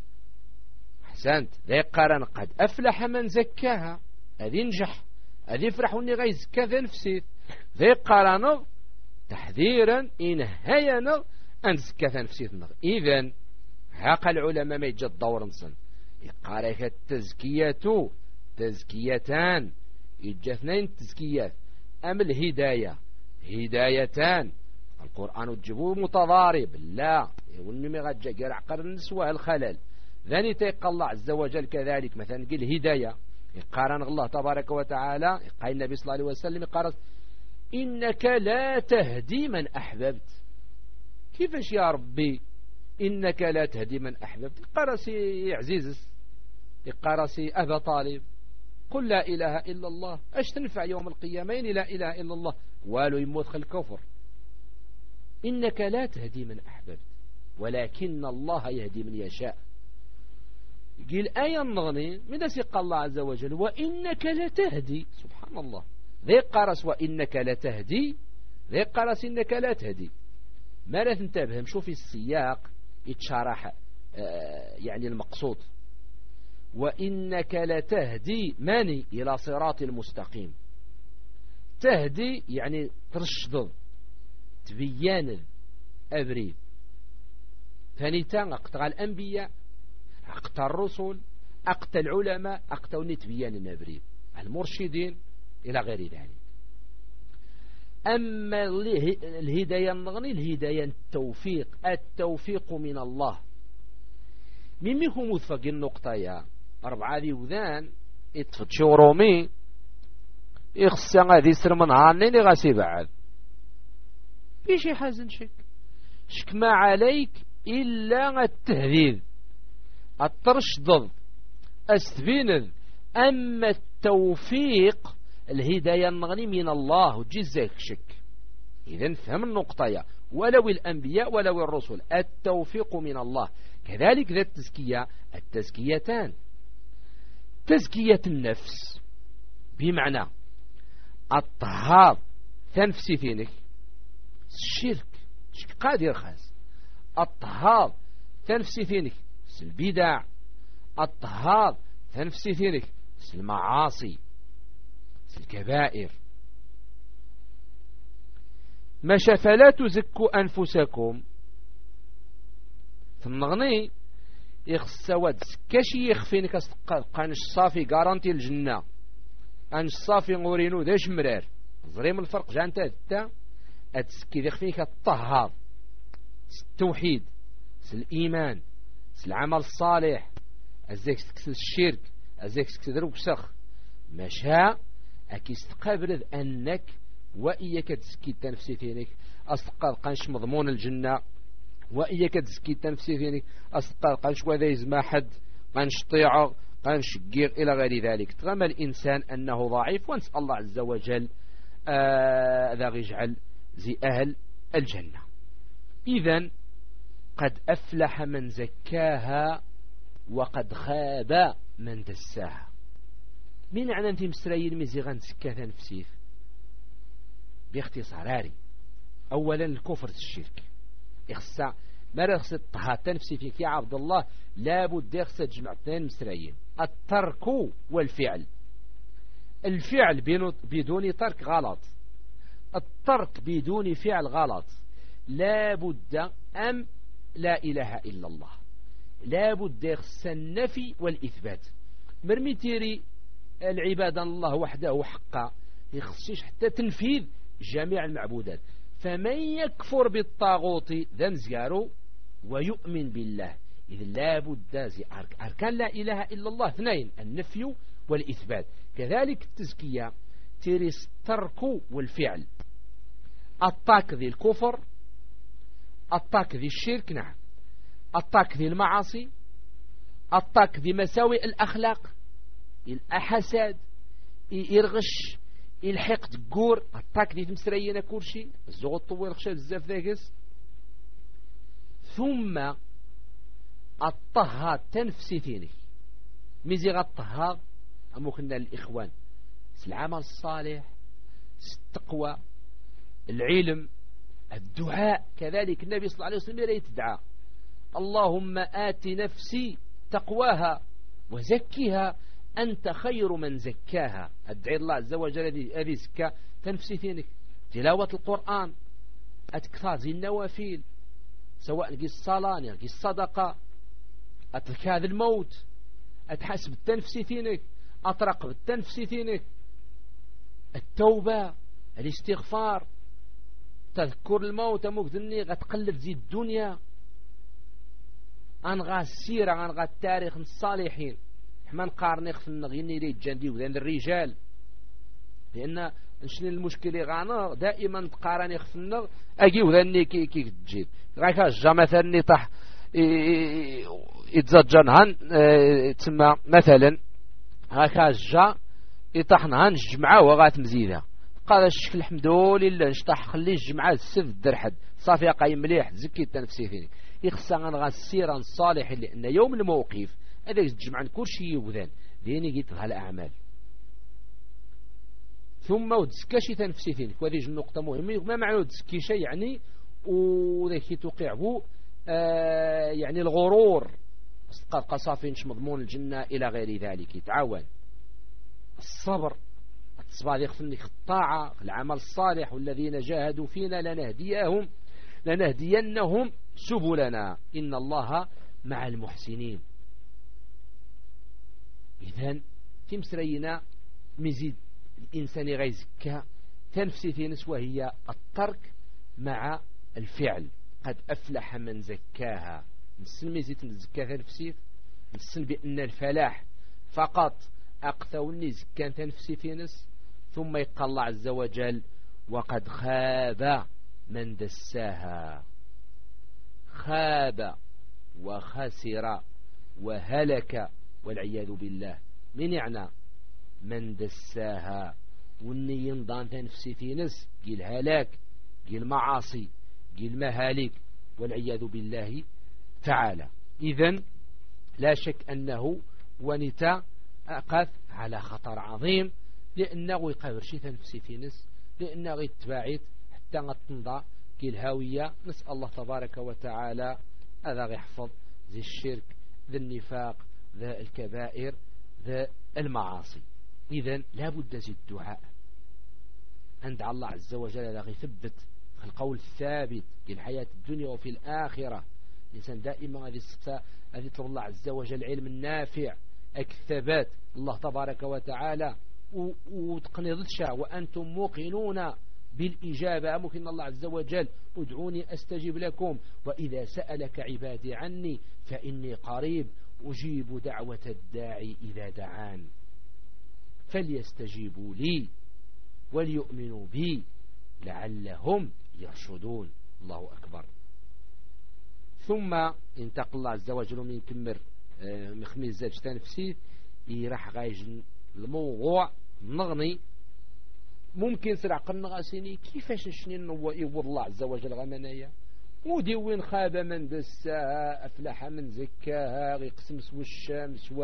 أحسنت ذي قارن قد أفلح من زكاها هذه نجح هذه يفرح وني غيز كذا نفسي ذي قارن تحذيرا إن هينا أن زكاة نفسي. إذن هاق العلماء ما يجد دور نصن يقارك التزكية تزكيتان يجي اثنين تزكيات أم الهداية هدايتان القرآن تجيبوه متضارب لا ونمي غجا قال عقر النسوة الخلل ذاني تيقى الله عز وجل كذلك مثلا قل هداية يقارن الله تبارك وتعالى قال النبي صلى الله عليه وسلم يقارن إنك لا تهدي من أحببت. كيفاش يا ربي إنك لا تهدي من أحببت؟ قرسي عزيز قرسي أبا طالب قل لا إله إلا الله أش تنفع يوم القيامين لا إله إلا الله والو يموت خل الكفر. إنك لا تهدي من أحببت ولكن الله يهدي من يشاء. قيل آية النغني من سيق الله عز وجل وإنك لا تهدي سبحان الله ذي قرس وإنك لا تهدي ذي قرس إنك لا تهدي ما لا تنتبهم شوف السياق يتشرح آه يعني المقصود وإنك لا تهدي ماني إلى صراط المستقيم. تهدي يعني ترشد تبيان أبريد ثانيتان أقتغى الأنبياء أقتى الرسل أقتى العلماء أقتى نتبيان الأبريد المرشدين إلى غير ذلك. أما الهداية النغني الهداية التوفيق التوفيق من الله مميكم وثق النقطة يا أربعة ذي وذان اتفتشو رومي يخصى غادي سر من عانين غاسي بعد بيشي حازن شك شك ما عليك إلا التهذيب الترشدد استبيند. أما التوفيق الهداية نغني من الله وتجزاك شك. إذن فهم النقطة يا ولو الأنبياء ولو الرسل التوفيق من الله. كذلك ذا التزكية التزكيتان، تزكية النفس بمعنى الطهار تنفسي فينك الشرك قادر خاص، الطهار تنفسي فينك البدع، الطهار تنفسي فينك المعاصي الكبائر. مشى فلا تزكوا أنفسكم تنغني يخسواد كاشي يخفينك قانش صافي غارانتي الجنة أنش صافي غورينو داش مرار زريم الفرق جانتا تا أتسكي يخفينك الطهار التوحيد الإيمان العمل الصالح أزيك تكسل الشرك أزيك تكسل وسخ مشى أكي استقابل أنك وإياك تزكي تنفسي فينك أصدقاء قانش مضمون الجنة، وإياك تزكي تنفسي فينك أصدقاء قانش وذا يزما حد قانش طيعه قانش قير إلى غير ذلك. تغمى الإنسان أنه ضعيف ونسأل الله عز وجل ذا آه يجعل زي أهل الجنة. إذن قد أفلح من زكاها وقد خاب من دساها. من معنى أنت مسرائيل مزيغان زكاة نفسيه باختصاراري؟ أولا الكفر الشرك إخسا ما رخص الطهارة نفسي فيك يا عبد الله لابد يخسى تجمع اثنين مسرائيل، الترك والفعل. الفعل بدون ترك غلط، الترك بدون فعل غلط. لابد أم لا إله إلا الله، لابد يخسى النفي والإثبات. مرمي تيري العبادة الله وحده حقا يخصيش حتى تنفيذ جميع المعبودات. فمن يكفر بالطاغوت ذا مزيارو ويؤمن بالله، إذا لابد زي أركان لا إله إلا الله اثنين، النفي والإثبات. كذلك التزكية تيريس الترك والفعل، الطاك ذي الكفر، الطاك ذي الشرك، نعم، الطاك ذي المعاصي، الطاك ذي مساوئ الأخلاق، الأحساد، يرغش، الحق تقور، الطاك ذي تمسرينا كورشي الزغط طويل خشى بزاف ذاكس. ثم الطهار تنفسي ثيني ميزي غطهار أمو كنا الإخوان العمل الصالح، التقوى، العلم، الدعاء. كذلك النبي صلى الله عليه وسلم يتدعى اللهم آت نفسي تقواها وزكيها أنت خير من زكاها. أدعي الله عز وجل هذه زكاة تنفسي فينك، تلاوة القرآن، أتكثار زي النوافل، سواء نقي الصلاة نقي الصدقة، أتذكار الموت، أتحسب التنفسي فينك، أطرق بالتنفسي فينك، التوبة، الاستغفار، تذكر الموت. مقدني غتقلب زي الدنيا، أنغى السيرة أنغى التاريخ الصالحين. ما نقارني في النغيني لي جاندي وذان الرجال، لأن نشني المشكلة غانا دائما تقارني في النغ أجي وذاني كي كي تجيب غاك جا مثلا طح يتزجن هان تسمى مثلا غاك جا يطحن هان الجمعة وغات مزيدة قال الشكل الحمد لله نشطح خلي الجمعة السف الدرحد صافي قايم مليح زكي التنفسي فيني يخصى غنغا السيرة الصالح لأن يوم الموقف هذا يجمع كل شيء وذان ديني قلت لها الأعمال. ثم ودسكا شي تنفسي فينك، وهذه النقطة مهمة. ما معنى ودسكي شيء يعني وذاك توقعه آه يعني الغرور، قد صافينش مضمون الجنة إلى غير ذلك. يتعاون الصبر، الصبر يخفنك الطاعة، العمل الصالح، والذين جاهدوا فينا لنهديهم لنهدينهم سبلنا إن الله مع المحسنين. إذن تمسرينا مزيد الإنسان غيزكا تنفسي في نسوة هي الترك مع الفعل. قد أفلح من زكاها، نسل مزيد من زكاة تنفسي، نسل بأن الفلاح فقط أقثوني زكاة تنفسي في نس. ثم يقال الله عز وجل وقد خاب من دساها. خاب وخسر وهلك والعياذ بالله. من يعني من دساها؟ وني ينضان نفسي في نس قيل الهلاك قيل المعاصي قيل المهالك والعياذ بالله تعالى. إذن لا شك أنه ونتا أقف على خطر عظيم، لأنه يقابر شي نفسي في نس، لأنه يتباعد حتى غتنضى كي الهاوية. نسأل الله تبارك وتعالى هذا يحفظ ذي الشرك ذي النفاق ذا الكبائر ذا المعاصي. إذن لا بد زي الدعاء عند الله عز وجل هذا يثبت القول الثابت في الحياة الدنيا وفي الآخرة. الإنسان دائما هذه الصفة هذه الله عز وجل علم النافع الثبات الله تبارك وتعالى وتقنضتش وأنتم موقنون بالإجابة. ممكن الله عز وجل ادعوني أستجب لكم، وإذا سألك عبادي عني فإني قريب أجيب دعوة الداعي إذا دعان فليستجيبوا لي وليؤمنوا بي لعلهم يرشدون. الله أكبر. ثم انتقل الله عز وجل من كمر مخميز زاج تنفسي يراح غايج الموضوع نغني. ممكن سرع قرن غاسيني كيفاش نشنين يوض الله عز وجل غمنايا ودي وين خاب من دساها أفلح من زكاها يقسم سوى الشمس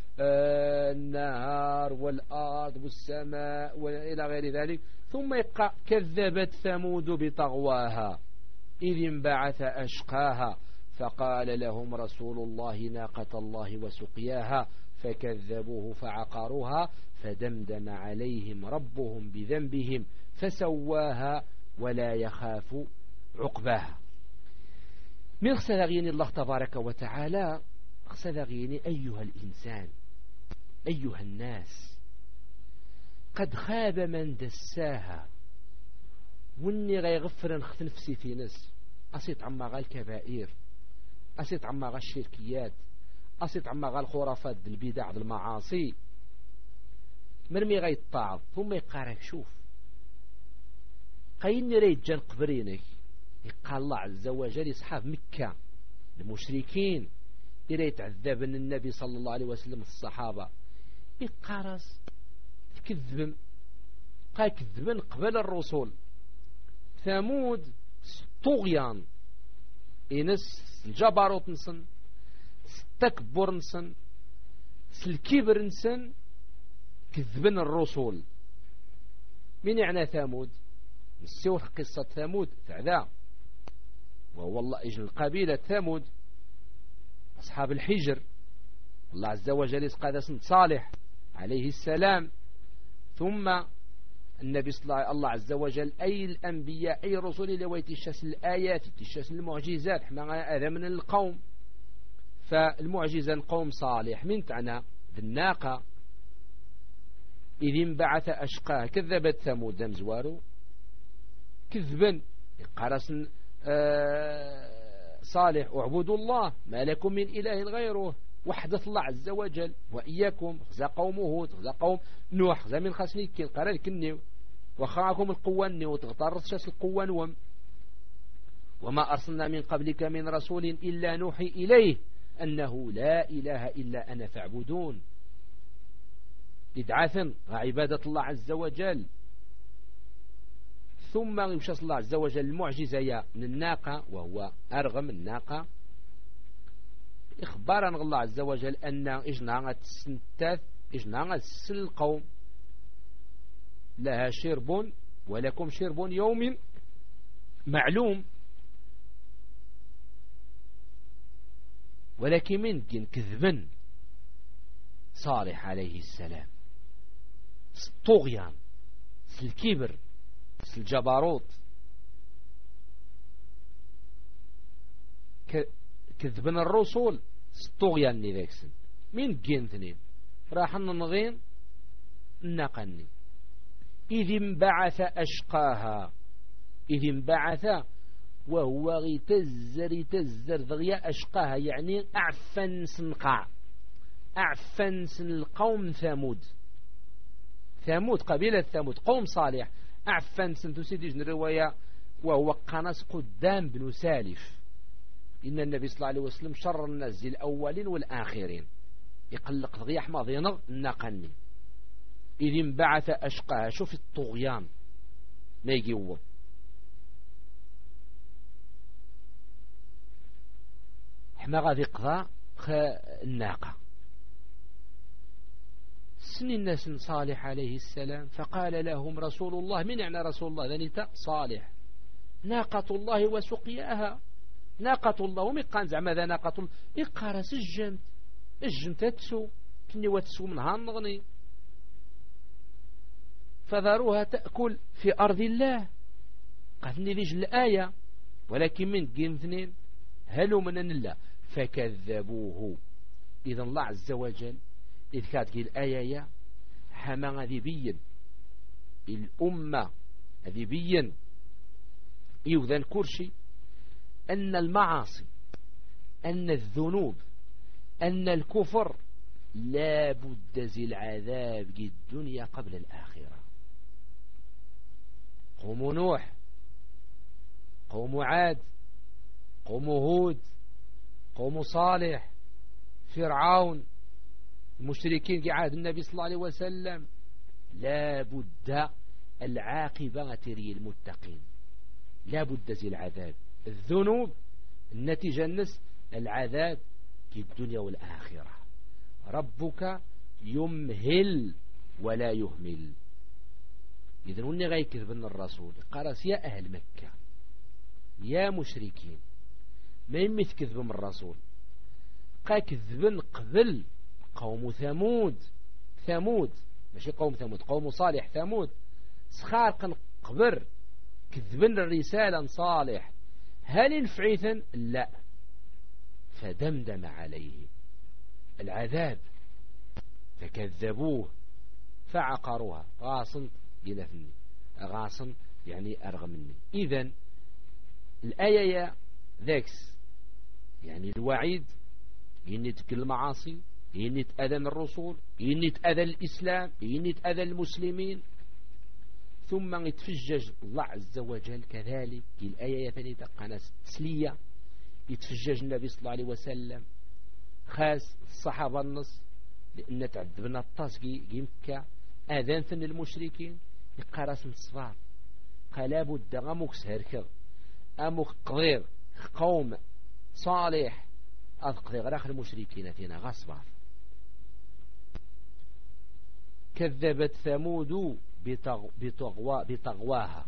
والنهار والأرض والسماء وإلى غير ذلك. ثم يبقى كذبت ثمود بطغواها إذ انبعث أشقاها فقال لهم رسول الله ناقة الله وسقياها فكذبوه فعقروها فدمدم عليهم ربهم بذنبهم فسواها ولا يخاف عقباها. من خسدغين الله تبارك وتعالى خسدغين أيها الإنسان أيها الناس قد خاب من دساها واني غيغفر نخت نفسي في نس أسيط عما غا الكبائر أسيط عما غا الشركيات أسيط عما غا الخرافات البدع المعاصي مرمي غا يتطاعض. ثم يقارك شوف قاين ريت جان قبرينك يقال الله عز وجل يصحاب مكة المشركين يريت عذابن النبي صلى الله عليه وسلم الصحابة يقارس كذبن قا كذبن قبل الرسول. ثمود طغيان إنس الجبروت نسن استكبر نسن الكبر نسن كذبن الرسول. من يعني ثمود نسيوه قصة ثمود تعذا وهو الله إجن القبيلة ثمود أصحاب الحجر الله عز وجل يسقى صالح عليه السلام. ثم النبي صلى الله عز وجل أي الأنبياء أي رسول اللي ويتشاس الآيات يتشاس المعجزات احنا هذا من القوم. فالمعجزة القوم صالح من تعنى بالناقة إذ انبعث أشقاه كذبت ثمود دم زوارو كذبا قرص آه صالح اعبدوا الله ما لكم من إله غيره وحدث الله عز وجل وإياكم خزا قوم هود خزا قوم نوح خزا من خسني كين قرار كنيو وخاكم القوة النيو تغطرت شاس القوة نوم وما أرسلنا من قبلك من رسول إلا نوحي إليه أنه لا إله إلا أنا فاعبدون. إدعاثا عبادة الله عز وجل. ثم يمشى الله عز وجل المعجزة من الناقة وهو أرغم الناقة إخبارا الله عز وجل أن إجناغة السنتات إجناغة السن القوم لها شرب ولكم شرب يوم معلوم. ولكن من جن كذبا صالح عليه السلام طغيان الكبر الجبروت كذبنا الرسول طغيان نذاكسن من جن ثنين راح ننغين نقني إذ انبعث أشقاها إذ انبعث وهو غيتزر يتزر ضغيا أشقاها يعني أعفن سنقع أعفن سن القوم ثمود ثمود قبيلة ثمود قوم صالح أعفن سن تسيد الرواية وهو قناص قدام بن سالف. إن النبي صلى الله عليه وسلم شر الناس الأولين والآخرين يقلق ضغيا حماض ينغ النقني إذ انبعث أشقاها. شوف الطغيان ما يجيوه. حما غادي قضى الناقة سن الناس صالح عليه السلام، فقال لهم رسول الله، من يعني رسول الله ذنيتا صالح، ناقة الله وسقياها. ناقة الله ومقان زعما ذا ناقة الله إقارس الجمت الجمت تسو كني وتسو منها النغني، فذروها تأكل في أرض الله. قالني ليج الآية، ولكن من قيم اثنين هلو من الله فكذبوه. إذا الله عز وجل إذ كانت الآية حما غادي بين الأمة غادي بين يوذن كرشي أن المعاصي، أن الذنوب، أن الكفر لا بد زي العذاب في الدنيا قبل الآخرة. قوم نوح، قوم عاد، قوم هود، قوم صالح، فرعون، المشركين في عهد النبي صلى الله عليه وسلم، لا بد العاقبة تري المتقين، لا بد زي العذاب. الذنوب النتيجة النس العذاب في الدنيا والآخرة. ربك يمهل ولا يهمل. إذن وني غيكذب الرسول قرس يا أهل مكة يا مشركين ما يمث كذب من الرسول، قا كذبن قبل قوم ثمود. ثمود ماشي قوم ثمود، قوم صالح ثمود سخارقا قبر كذبن الرسالة صالح. هل انفعيثا؟ لا، فدمدم عليه العذاب فكذبوه فعقروها. غاصن بنفني، غاصن يعني أرغمني. إذن الآية ذاكس يعني الوعيد إني تكل المعاصي، إني تأذى من الرسول، إني تأذى الإسلام، إني تأذى المسلمين. ثم يتفجج الله عز وجل كذلك في الآية ثانية قناة تسلية. يتفجج النبي صلى الله عليه وسلم خاص الصحابة النص لأن تعذبنا الطاسقي يمكى آذان ثن المشركين يقراس من الصفار. قال لابد غموك سهركغ أموك قضير قوم صالح أذقضي غراخ المشركين فينا غصبا. كذبت ثمود بطغوا بطغواها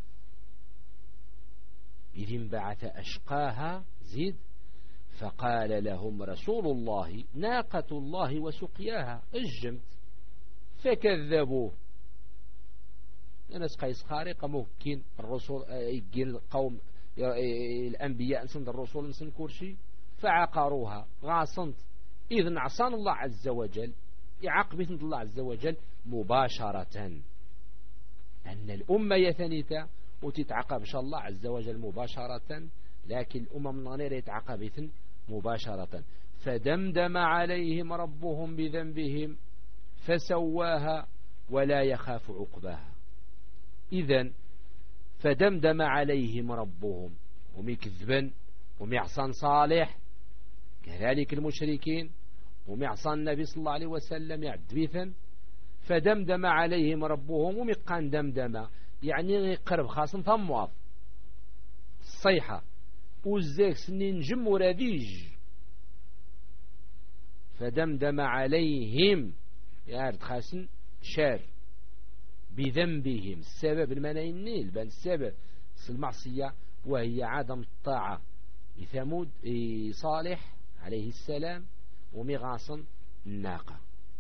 إذ انبعث أشقاها. زيد فقال لهم رسول الله ناقة الله وسقياها. الجمت فكذبوه. ناس قيس خارقة ممكن الرسول يجي القوم الأنبياء نسند الرسول نسند كورشي فعقروها غاصنت. إذن عصان الله عز وجل يعاقبت الله عز وجل مباشرة. أن الأمة يثنيتا وتتعاقب إن شاء الله عز وجل مباشرة، لكن الأمم من غير يتعاقبت مباشرة. فدمدم عليهم ربهم بذنبهم فسواها ولا يخاف عقباها. إذن فدمدم عليهم ربهم، هم يكذبن هم يعصان صالح كذلك المشركين، هم يعصان النبي صلى الله عليه وسلم يعدبثا. فدمدم عليهم ربهم ومقان دمدم يعني قرب خاصم ثموض الصيحة وزيك سنين جم وراديج. فدمدم عليهم يارد خاسن شار بذنبهم. السبب المناين النيل بان السبب المعصية وهي عدم الطاعة لثمود صالح عليه السلام ومغاصن الناقة.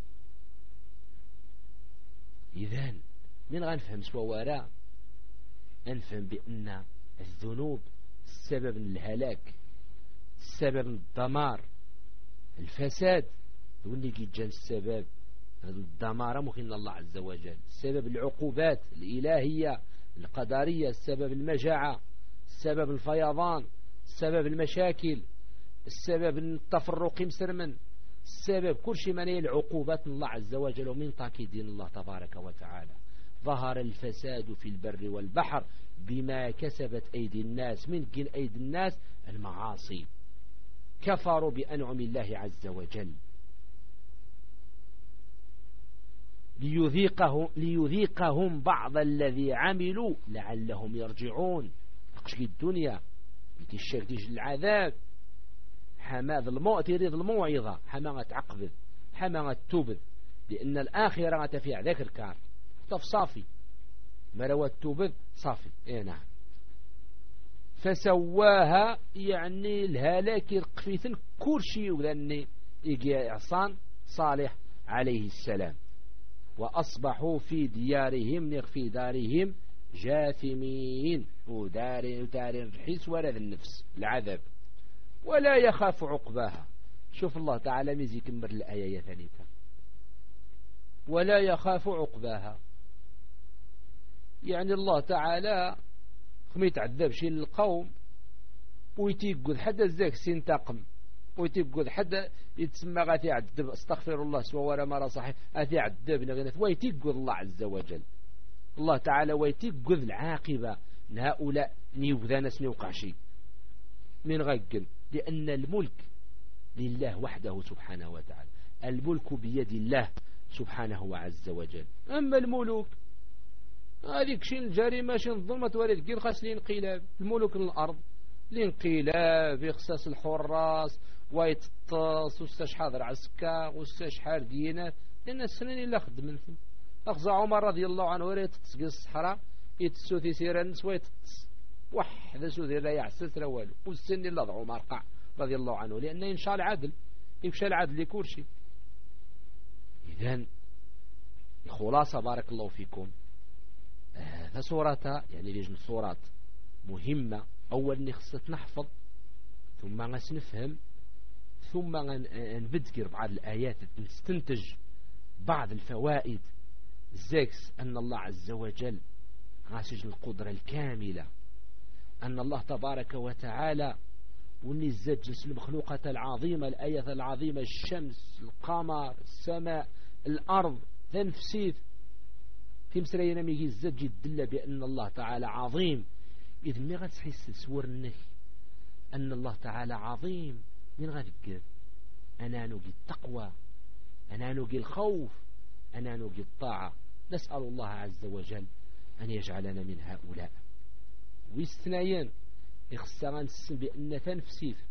إذن من غنفهم سوى وراء أنفهم بأن الذنوب السبب الهلاك، السبب الدمار، الفساد. واللي جان السبب الدمار مخين الله عز وجل، السبب العقوبات الإلهية القدرية، السبب المجاعة، السبب الفيضان، السبب المشاكل، السبب التفرق مسرمن، السبب كل شيء من العقوبات من الله عز وجل. ومن تأكيد دين الله تبارك وتعالى ظهر الفساد في البر والبحر بما كسبت أيدي الناس. من جن أيدي الناس المعاصي، كفروا بأنعم الله عز وجل. ليذيقهم, ليذيقهم بعض الذي عملوا لعلهم يرجعون. تقشي الدنيا يتشاك ديج العذاب حماد الموت يريد الموعظة حما تعقبذ حما تتوبذ لأن الآخرة تفيع ذاك الكار طف صافي مروات توبذ صافي. ايه نعم. فسواها يعني الهلاك القفيثن كورشي وذني يجي عصان صالح عليه السلام. وأصبحوا في ديارهم في دارهم جاثمين ودار ودار الحس ورد النفس العذاب ولا يخاف عقباها. شوف الله تعالى ميزي كمر الآية ثالثة ولا يخاف عقباها. يعني الله تعالى خم يتعذب شي للقوم ويتيقظ حدا الزاك سينتقم ويتيقظ حدا يتسمى غاثي عذب استغفر الله سوى ولا مرة صحيح غاثي عذب نغنث ويتيقظ الله عز وجل. الله تعالى ويتيقظ العاقبة لهؤلاء نيوذا ناس نوقع شيء من غيقن لأن الملك لله وحده سبحانه وتعالى. الملك بيد الله سبحانه عز وجل. أما الملوك هذيك شين الجريمة شين الظلمة ولد قيل خاص الانقلاب. الملوك الأرض الانقلاب يخصص الحراس ويتطاس وستاش حاضر عسكر وستاش حار دينات لأن السنين اللي أخذ منهم أخذ عمر رضي الله عنه وريت تسقي الصحراء يتسوثي سيرانس ويتطس وحده سوثي لا يعسس لا والو والسن اللي ضعوا مرقع رضي الله عنه لأنه ينشاء العدل يمشى العدل لكل شيء. إذن الخلاصة بارك الله فيكم هذا آه صورة يعني ليجن صورات مهمة. أول نخصت نحفظ ثم نفهم ثم نبذكر بعض الآيات نستنتج بعض الفوائد زيكس أن الله عز وجل غاسج القدرة الكاملة أن الله تبارك وتعالى وني الزجس المخلوقات العظيمة الآية العظيمة الشمس القمر السماء الأرض ذنفسيت في مسرينا ميجي الزج يدل بأن الله تعالى عظيم. إذ ما غتحس سور النهي أن الله تعالى عظيم من غذكر أنا نوجي التقوى أنا نوجي الخوف أنا نوجي الطاعة. نسأل الله عز وجل أن يجعلنا من هؤلاء. ويستنايين يخصنا نسم بأن تنفسيف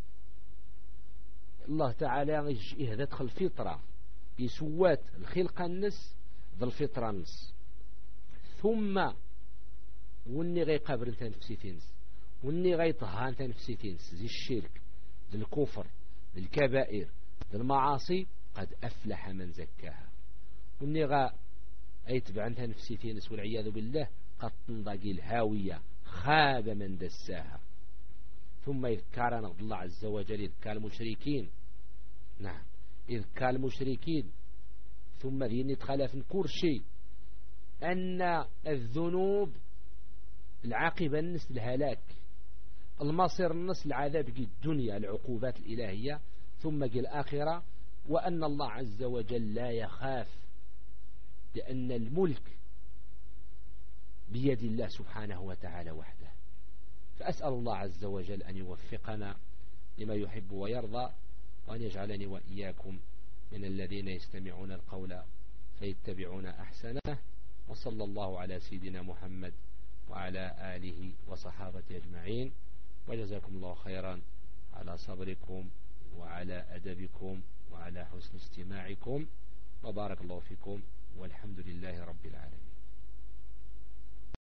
الله تعالى يهدى دخل الفطرة يسوات الخلق النس ذا الفطرة النس ثم وني غي قبر تنفسيتينس وني غي طهان تنفسيتينس زي الشرك ذي الكفر ذي الكبائر ذي المعاصي قد أفلح من زكاها. وني غا أيتبع تنفسيتينس والعياذ بالله قد تنضقي الهاوية خاب من دساها. ثم يذكرنا الله عز وجل يذكر المشركين. نعم يذكر المشركين ثم ذين يتخلف كل شيء أن الذنوب العاقبة النس الهلاك المصير النس العذاب في الدنيا العقوبات الإلهية ثم جاء الآخرة وأن الله عز وجل لا يخاف لأن الملك بيد الله سبحانه وتعالى وحده. فأسأل الله عز وجل أن يوفقنا لما يحب ويرضى وأن يجعلني وإياكم من الذين يستمعون القول فيتبعون أحسنه. وصلى الله على سيدنا محمد وعلى آله وصحابته أجمعين. وجزاكم الله خيرا على صبركم وعلى أدبكم وعلى حسن استماعكم وبارك الله فيكم والحمد لله رب العالمين.